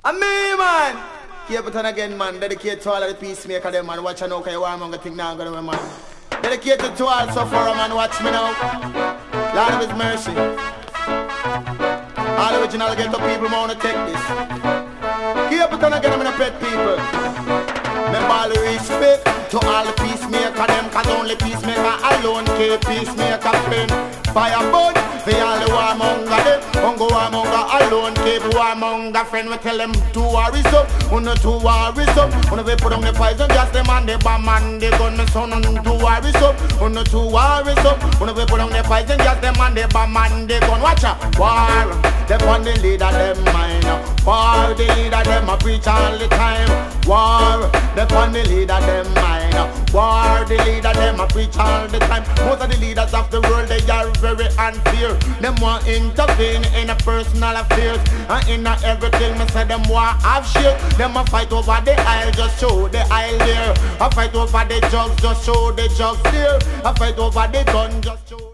And me, man. Capleton again, man. Dedicate to all of the peacemaker, them, man. Watch I know, cause you warmonger thing now, gonna man. Dedicated to all sufferer, man. Watch me now. Lord of His mercy. All original ghetto people, man, wanna take this. Capleton again, I'm gonna pet people. Remember all the respect to all the peacemaker, them, cause only peacemaker alone keep peacemaker pain. Fire burn, for all the warmonger them. Ungo warmonger alone keep warmonger friend. We tell them to war is up, uno to war is up. Uno we put on the poison gas, them and the bomb and the gun. Me son uno to war is up, uno to war is up. Uno we put on the poison gas, them and the bomb and the gun. Watch out, war, they on the leader them mind. War, the leader them a preach all the time. War, they on the leader them mind. War, the leader them a preach all the time. Most of the leaders of the world, they are very unfair. Them want intervene in a personal affairs, and in a everything me say them want have share. Them a fight over the aisle, just show the aisle there. A fight over the drugs, just show the drugs there. A fight over the gun, just show